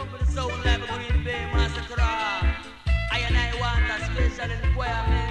sound like a Green Bay massacre. I and I want a special requirement.